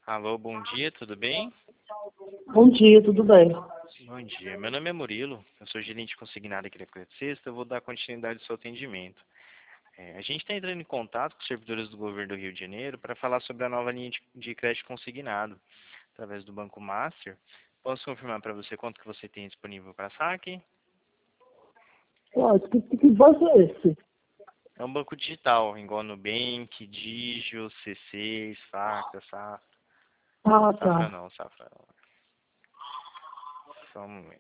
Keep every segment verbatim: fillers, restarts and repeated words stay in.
Alô, bom dia, tudo bem? Bom dia, tudo bem? Bom dia, meu nome é Murilo, eu sou gerente consignado aqui da Crédito Sexta, eu vou dar continuidade ao seu atendimento. É, a gente está entrando em contato com os servidores do governo do Rio de Janeiro para falar sobre a nova linha de, de crédito consignado, através do Banco Master. Posso confirmar para você quanto que você tem disponível para saque? Ó, que, que, que banco é esse? É um banco digital, igual Nubank, Digio, C seis, Faca, Safra. Ah, Safra tá. não, Safra não. Só um momento.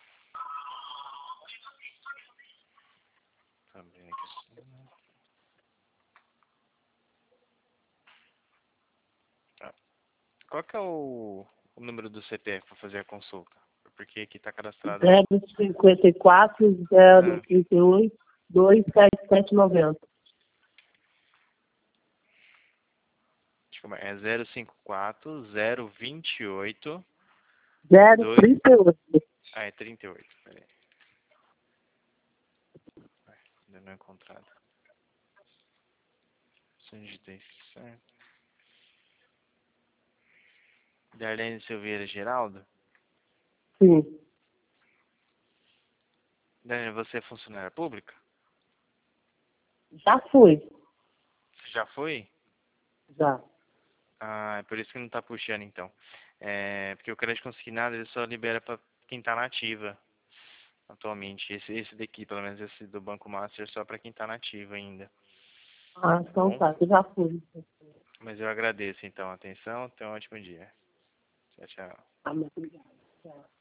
Tá abrindo aqui. Tá. Qual que é o, o número do C P F para fazer a consulta? Porque aqui está cadastrado. zero cinquenta e quatro, zero Ah, trinta e oito, dois sete sete noventa. desculpa, é zero cinco quatro zero vinte e oito zero dois. trinta e oito. Ah, é trinta e oito. Peraí. Ai, ainda não é encontrado. Se eu digitei certo. Darlene Silveira Geraldo? Sim. Darlene, você é funcionária pública? Já fui. Você já foi? Já. Ah, é por isso que não está puxando então. É, porque o crédito consignado ele só libera para quem está na ativa atualmente. Esse, esse daqui, pelo menos esse do Banco Master, é só para quem está na ativa ainda. Ah, Tá então bom? tá, eu já fui. Mas eu agradeço então a atenção. Tenha um ótimo dia. Tchau, tchau. Ah, muito obrigada. Tchau.